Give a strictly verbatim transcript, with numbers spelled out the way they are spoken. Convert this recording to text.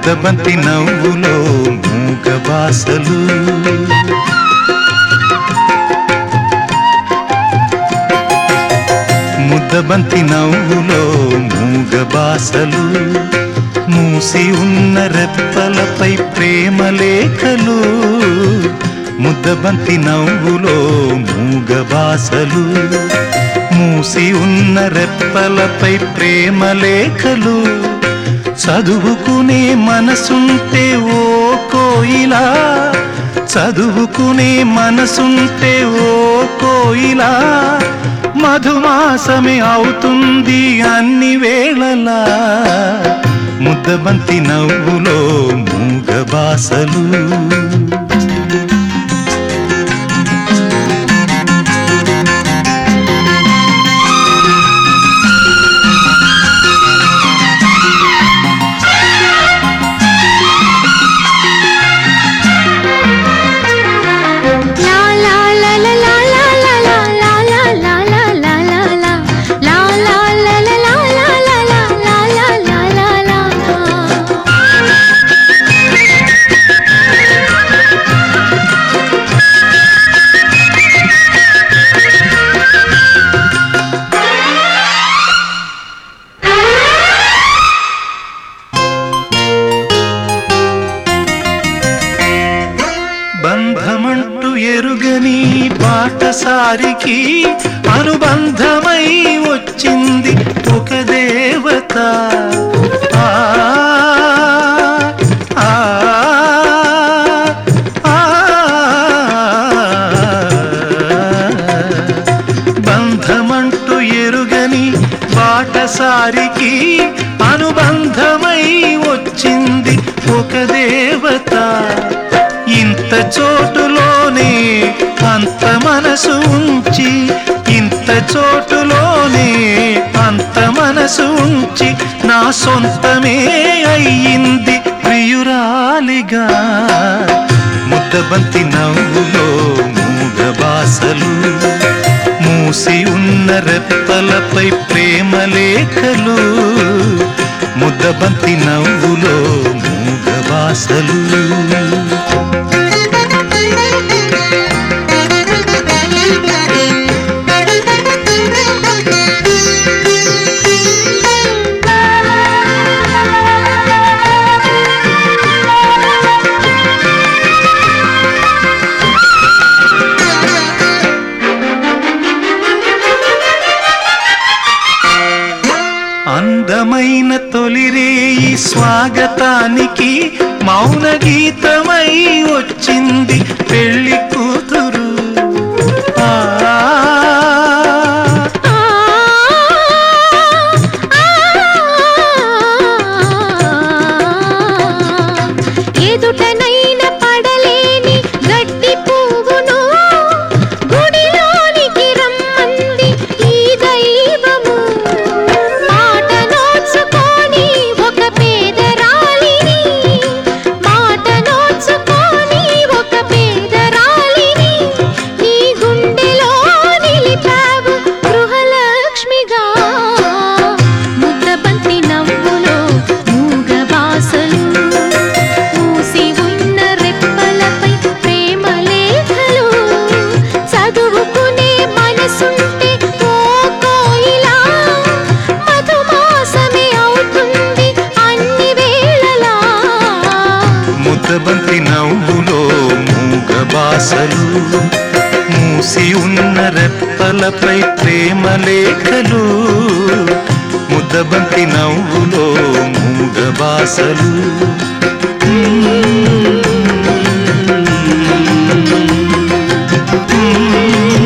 ముద్దబంతి నవ్వులో మూగ బాసలు ముద్దబంతి నవ్వులో మూగ బాసలు మూసి ఉన్న రెప్పలపై ప్రేమ లేఖలు ముద్దబంతి నవ్వులో మూగ బాసలు మూసి ఉన్న రెప్పలపై ప్రేమ లేఖలు చదువుకునే మనసుంటే ఓ కోయిలా చదువుకునే మనసుంటే ఓ కోయిలా మధుమాసమే అవుతుంది అన్ని వేళలా ముద్దబంతి నవ్వులో మూగ బాసలు బంధమంటూ ఎరుగని బాటసారికి అనుబంధమై వచ్చింది ఒక దేవత ఆ ఆ ఆ బంధమంటూ ఎరుగని బాటసారికి అనుబంధమై వచ్చింది ఒక దేవత ఇంత చోటులోనే అంత మనసు ఉంచి ఇంత చోటులోనే అంత మనసు ఉంచి నా సొంతమే అయ్యింది ప్రియురాలిగా ముద్దబంతి నవ్వులో మూగ బాసలు మూసి ఉన్న రెప్పలపై ప్రేమ లేఖలు ముద్దబంతి నవ్వులో మూగ బాసలు అందమైన తొలిరేయి స్వాగతానికి మౌన గీతమై వచ్చింది పెళ్లి కూతురు ఆ ఎదుటనైన పడలేని గడ్డి పువ్వును గుడిలోనికి రమ్మంది ఈ దైవము మాట నోచుకొని ఒక పేదరాలిని మాట నోచుకొని ఒక పేదరాలిని నీ గుండెలో నిలిపావు గృహలక్ష్మిగా ముద్దబంతి నవ్వులో మూగ బాసలు మూసి ఉన్న రెప్పలపై ప్రేమ లేఖలు చదువుకునే మనసుంటే ఓ కోయిలా మధుమాసమే అవుతుంది అన్ని వేళలా ముద్దబంతి నవ్వులో మూగ బాసలు మూసి ఉన్న రెప్పలపై ప్రేమ లేఖలు ముద్దబంతి నవ్వులో మూగ బాసలు